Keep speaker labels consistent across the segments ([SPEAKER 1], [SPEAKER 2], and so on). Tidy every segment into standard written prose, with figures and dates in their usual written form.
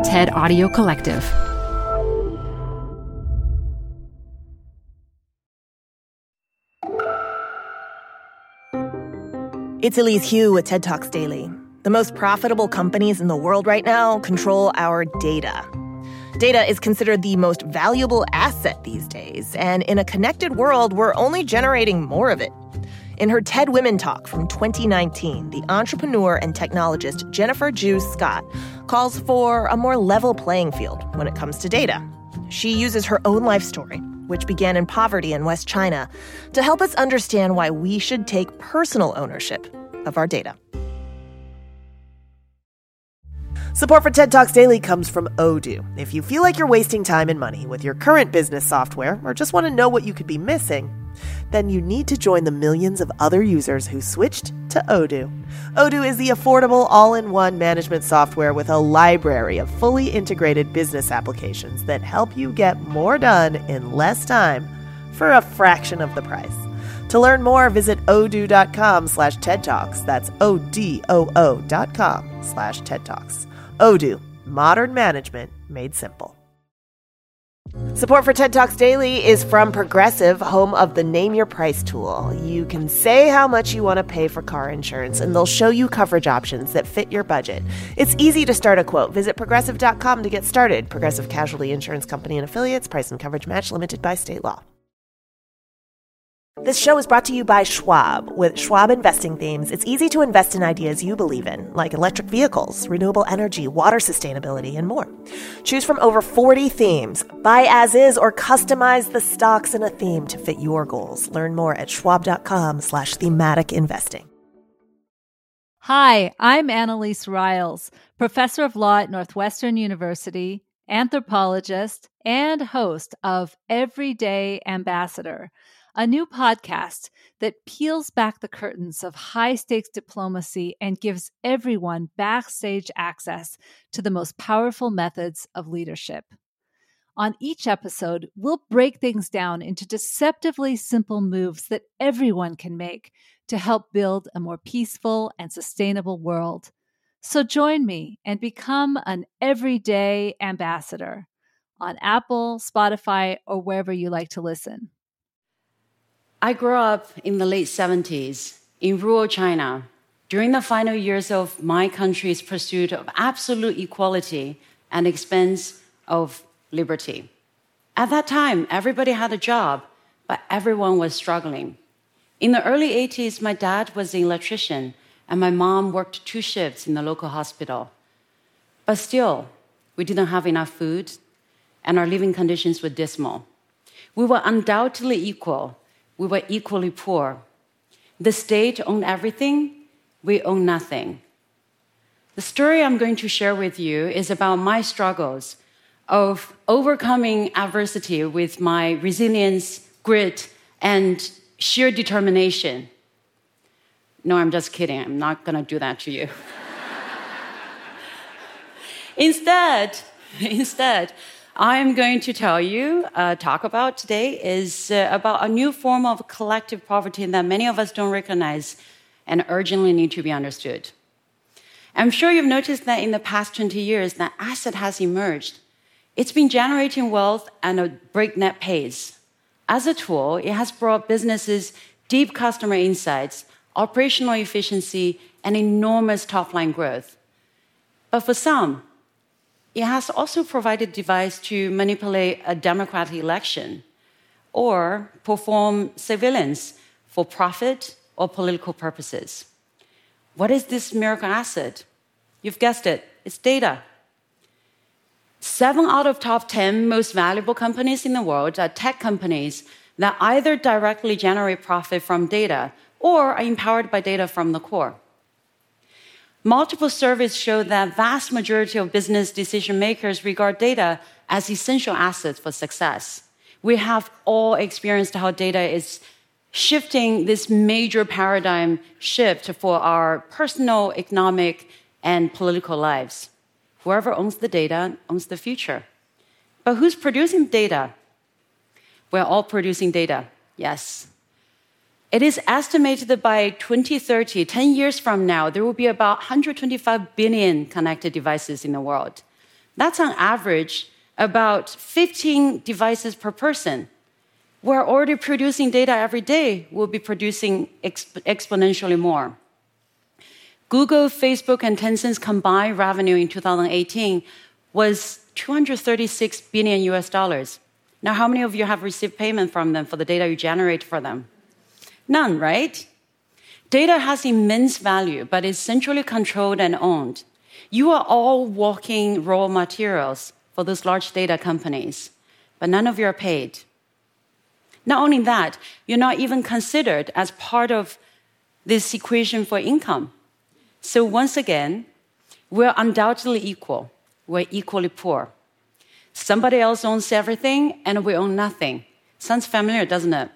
[SPEAKER 1] TED Audio Collective.
[SPEAKER 2] It's Elise Hu with TED Talks Daily. The most profitable companies in the world right now control our data. Data is considered the most valuable asset these days, and in a connected world, we're only generating more of it. In her TED Women Talk from 2019, the entrepreneur and technologist Jennifer Ju Scott calls for a more level playing field when it comes to data. She uses her own life story, which began in poverty in West China, to help us understand why we should take personal ownership of our data. Support for TED Talks Daily comes from Odoo. If you feel like you're wasting time and money with your current business software or just want to know what you could be missing, then you need to join the millions of other users who switched to Odoo. Odoo is the affordable all-in-one management software with a library of fully integrated business applications that help you get more done in less time for a fraction of the price. To learn more, visit odoo.com/TED Talks. That's ODOO.com/TED Talks. Odoo, modern management made simple. Support for TED Talks Daily is from Progressive, home of the Name Your Price tool. You can say how much you want to pay for car insurance, and they'll show you coverage options that fit your budget. It's easy to start a quote. Visit Progressive.com to get started. Progressive Casualty Insurance Company and Affiliates. Price and coverage match limited by state law. This show is brought to you by Schwab. With Schwab investing themes, it's easy to invest in ideas you believe in, like electric vehicles, renewable energy, water sustainability, and more. Choose from over 40 themes. Buy as is or customize the stocks in a theme to fit your goals. Learn more at schwab.com/thematic investing.
[SPEAKER 3] Hi, I'm Annalise Riles, professor of law at Northwestern University, anthropologist, and host of Everyday Ambassador, a new podcast that peels back the curtains of high-stakes diplomacy and gives everyone backstage access to the most powerful methods of leadership. On each episode, we'll break things down into deceptively simple moves that everyone can make to help build a more peaceful and sustainable world. So join me and become an Everyday Ambassador on Apple, Spotify, or wherever you like to listen.
[SPEAKER 4] I grew up in the late 70s in rural China during the final years of my country's pursuit of absolute equality and expense of liberty. At that time, everybody had a job, but everyone was struggling. In the early 80s, my dad was an electrician, and my mom worked 2 shifts in the local hospital. But still, we didn't have enough food, and our living conditions were dismal. We were undoubtedly equal. We were equally poor. The state owned everything. We owned nothing. The story I'm going to share with you is about my struggles of overcoming adversity with my resilience, grit, and sheer determination. No, I'm just kidding. I'm not going to do that to you. Instead, I'm going to talk about today is about a new form of collective poverty that many of us don't recognize and urgently need to be understood. I'm sure you've noticed that in the past 20 years, that asset has emerged. It's been generating wealth at a breakneck pace. As a tool, it has brought businesses deep customer insights, operational efficiency, and enormous top-line growth. But for some, it has also provided a device to manipulate a democratic election or perform surveillance for profit or political purposes. What is this miracle asset? You've guessed it, it's data. 7 out of top 10 most valuable companies in the world are tech companies that either directly generate profit from data or are empowered by data from the core. Multiple surveys show that vast majority of business decision makers regard data as essential assets for success. We have all experienced how data is shifting this major paradigm shift for our personal, economic, and political lives. Whoever owns the data owns the future. But who's producing data? We're all producing data, yes. It is estimated that by 2030, 10 years from now, there will be about 125 billion connected devices in the world. That's on average about 15 devices per person. We're already producing data every day. We'll be producing exponentially more. Google, Facebook, and Tencent's combined revenue in 2018 was $236 billion US dollars. Now, how many of you have received payment from them for the data you generate for them? None, right? Data has immense value, but is centrally controlled and owned. You are all walking raw materials for those large data companies, but none of you are paid. Not only that, you're not even considered as part of this equation for income. So once again, we're undoubtedly equal. We're equally poor. Somebody else owns everything, and we own nothing. Sounds familiar, doesn't it?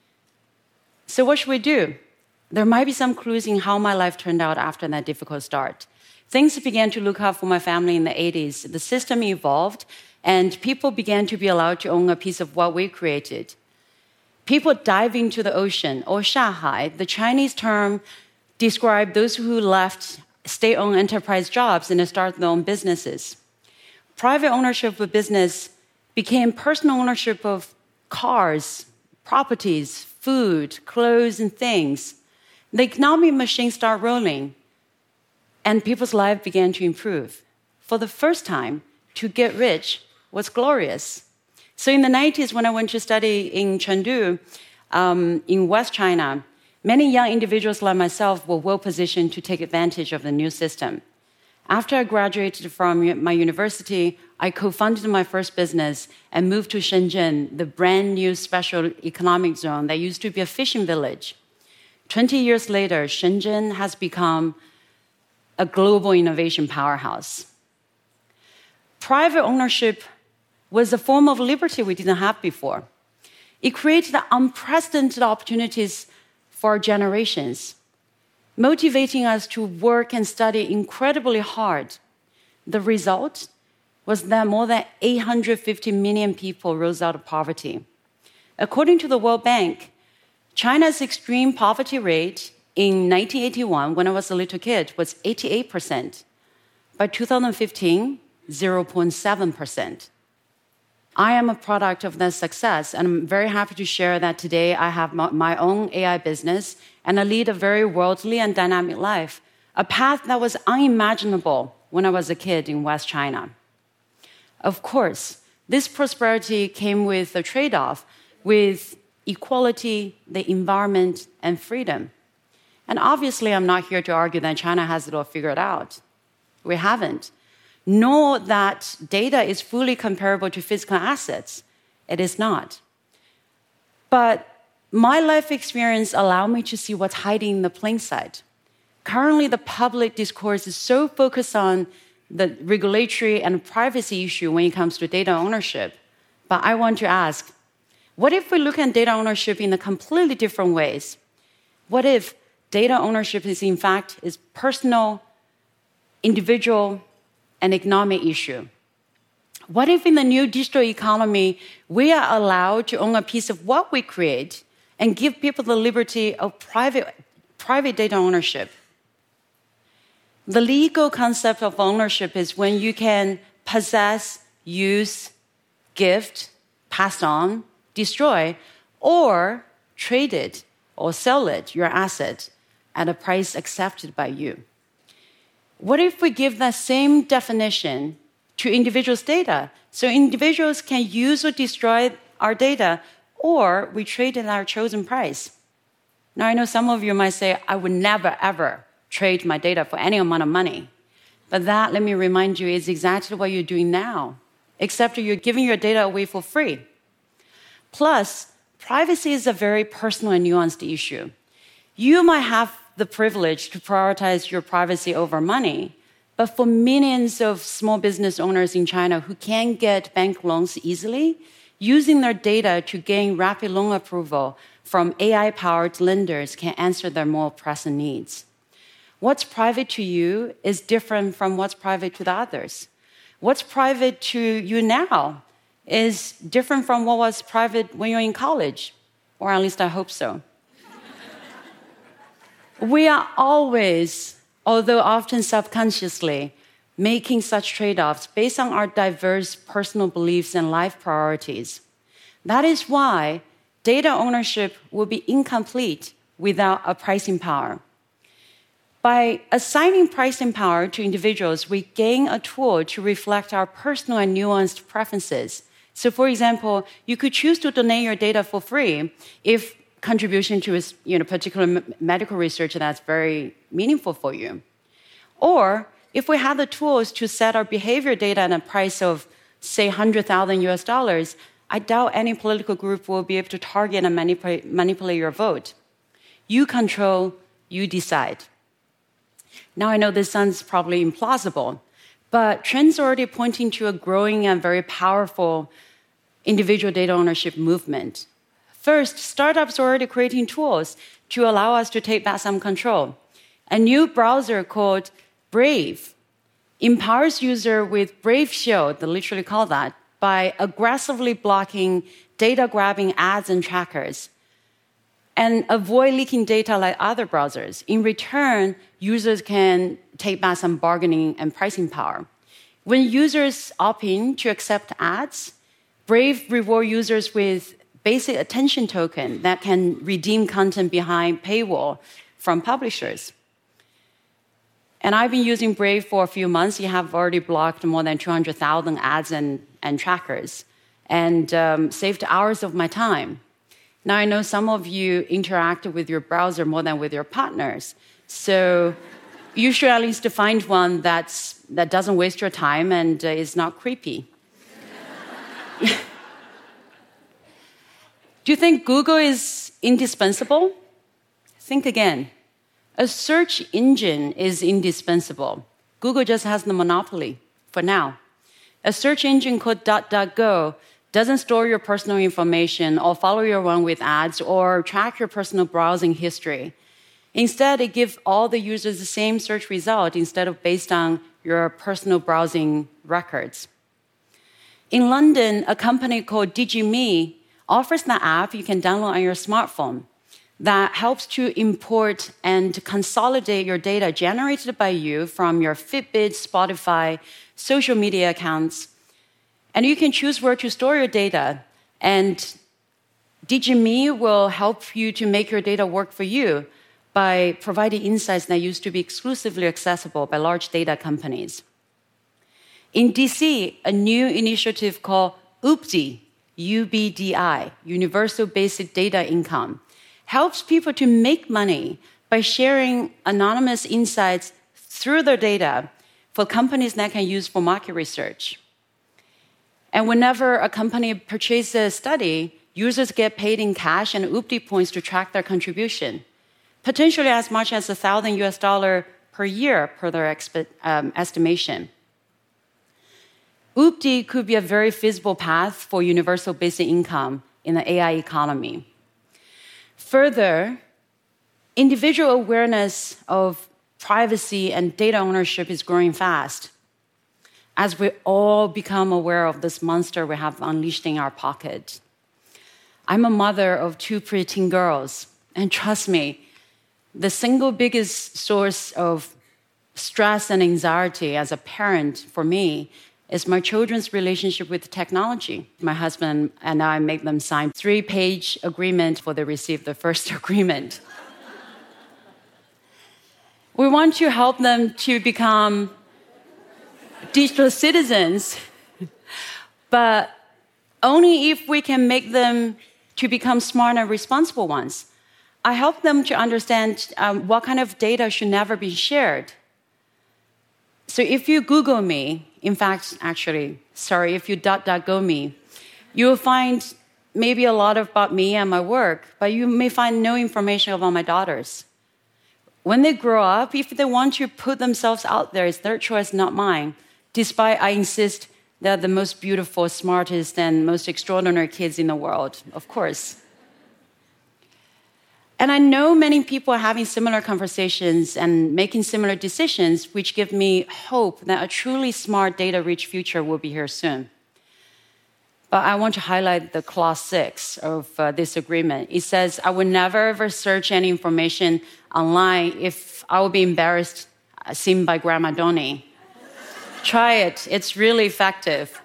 [SPEAKER 4] So what should we do? There might be some clues in how my life turned out after that difficult start. Things began to look up for my family in the 80s. The system evolved, and people began to be allowed to own a piece of what we created. People dive into the ocean, or 下海, the Chinese term described those who left state-owned enterprise jobs and started their own businesses. Private ownership of business became personal ownership of cars, properties, food, clothes, and things. The economic machine started rolling, and people's lives began to improve. For the first time, to get rich was glorious. So in the 90s, when I went to study in Chengdu, in West China, many young individuals like myself were well positioned to take advantage of the new system. After I graduated from my university, I co-founded my first business and moved to Shenzhen, the brand new special economic zone that used to be a fishing village. 20 years later, Shenzhen has become a global innovation powerhouse. Private ownership was a form of liberty we didn't have before. It created unprecedented opportunities for generations, motivating us to work and study incredibly hard. The result was that more than 850 million people rose out of poverty. According to the World Bank, China's extreme poverty rate in 1981, when I was a little kid, was 88%. By 2015, 0.7%. I am a product of that success, and I'm very happy to share that today I have my own AI business, and I lead a very worldly and dynamic life, a path that was unimaginable when I was a kid in West China. Of course, this prosperity came with a trade-off with equality, the environment, and freedom. And obviously, I'm not here to argue that China has it all figured out. We haven't. Nor that data is fully comparable to physical assets. It is not. But my life experience allowed me to see what's hiding in the plain sight. Currently, the public discourse is so focused on the regulatory and privacy issue when it comes to data ownership. But I want to ask, what if we look at data ownership in a completely different ways? What if data ownership is, in fact, is personal, individual, and economic issue? What if in the new digital economy, we are allowed to own a piece of what we create and give people the liberty of private data ownership? The legal concept of ownership is when you can possess, use, gift, pass on, destroy, or trade it or sell it, your asset, at a price accepted by you. What if we give that same definition to individuals' data? So individuals can use or destroy our data, or we trade it at our chosen price. Now, I know some of you might say, I would never, ever trade my data for any amount of money. But that, let me remind you, is exactly what you're doing now, except you're giving your data away for free. Plus, privacy is a very personal and nuanced issue. You might have the privilege to prioritize your privacy over money, but for millions of small business owners in China who can't get bank loans easily, using their data to gain rapid loan approval from AI-powered lenders can answer their more pressing needs. What's private to you is different from what's private to the others. What's private to you now is different from what was private when you're in college, or at least I hope so. We are always, although often subconsciously, making such trade-offs based on our diverse personal beliefs and life priorities. That is why data ownership will be incomplete without a pricing power. By assigning pricing power to individuals, we gain a tool to reflect our personal and nuanced preferences. So, for example, you could choose to donate your data for free if contribution to a particular medical research that's very meaningful for you. Or if we have the tools to set our behavior data at a price of, say, $100,000, I doubt any political group will be able to target and manipulate your vote. You control, you decide. Now, I know this sounds probably implausible, but trends are already pointing to a growing and very powerful individual data ownership movement. First, startups are already creating tools to allow us to take back some control. A new browser called Brave empowers users with Brave Shield, they literally call that, by aggressively blocking data-grabbing ads and trackers and avoid leaking data like other browsers. In return, users can take back some bargaining and pricing power. When users opt in to accept ads, Brave reward users with basic attention token that can redeem content behind paywall from publishers. And I've been using Brave for a few months. You have already blocked more than 200,000 ads and trackers and saved hours of my time. Now, I know some of you interact with your browser more than with your partners. So you should at least find one that doesn't waste your time and is not creepy. Do you think Google is indispensable? Think again. A search engine is indispensable. Google just has the monopoly for now. A search engine called DuckDuckGo doesn't store your personal information or follow you around with ads or track your personal browsing history. Instead, it gives all the users the same search result instead of based on your personal browsing records. In London, a company called DigiMe offers an app you can download on your smartphone that helps to import and consolidate your data generated by you from your Fitbit, Spotify, social media accounts. And you can choose where to store your data. And DigiMe will help you to make your data work for you by providing insights that used to be exclusively accessible by large data companies. In DC, a new initiative called UBDI, UBDI, Universal Basic Data Income, helps people to make money by sharing anonymous insights through their data for companies that can use for market research. And whenever a company purchases a study, users get paid in cash and UBDI points to track their contribution, potentially as much as $1,000 per year per their estimation. UBDI could be a very feasible path for universal basic income in the AI economy. Further, individual awareness of privacy and data ownership is growing fast as we all become aware of this monster we have unleashed in our pocket. I'm a mother of 2 preteen girls, and trust me, the single biggest source of stress and anxiety as a parent for me is my children's relationship with technology. My husband and I make them sign 3-page agreement before they receive the first agreement. We want to help them to become digital citizens, but only if we can make them to become smart and responsible ones. I help them to understand what kind of data should never be shared. So if you Google me, in fact, actually, sorry, if you DuckDuckGo me, you'll find maybe a lot about me and my work, but you may find no information about my daughters. When they grow up, if they want to put themselves out there, it's their choice, not mine, despite I insist they're the most beautiful, smartest, and most extraordinary kids in the world, of course. And I know many people are having similar conversations and making similar decisions, which give me hope that a truly smart, data-rich future will be here soon. But I want to highlight the clause 6 of this agreement. It says, I will never ever search any information online if I will be embarrassed, seen by Grandma Donnie. Try it. It's really effective.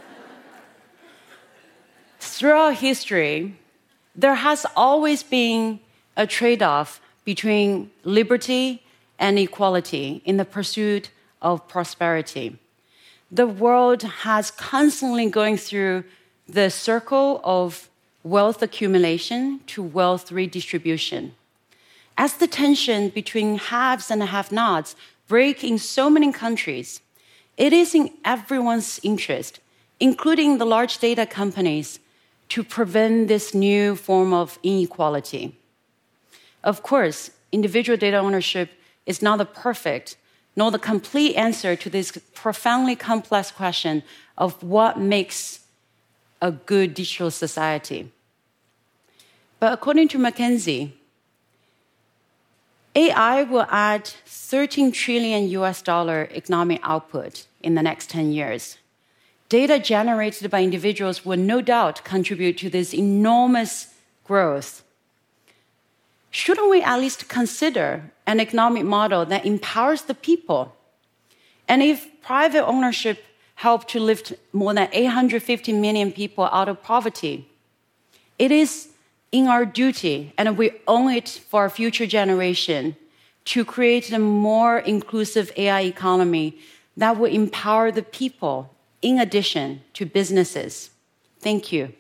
[SPEAKER 4] Throughout history, there has always been a trade-off between liberty and equality in the pursuit of prosperity. The world has constantly going through the circle of wealth accumulation to wealth redistribution. As the tension between haves and have-nots break in so many countries, it is in everyone's interest, including the large data companies, to prevent this new form of inequality. Of course, individual data ownership is not the perfect nor the complete answer to this profoundly complex question of what makes a good digital society. But according to McKinsey, AI will add $13 trillion economic output in the next 10 years. Data generated by individuals will no doubt contribute to this enormous growth. Shouldn't we at least consider an economic model that empowers the people? And if private ownership helped to lift more than 850 million people out of poverty, it is in our duty, and we owe it for our future generation, to create a more inclusive AI economy that will empower the people in addition to businesses. Thank you.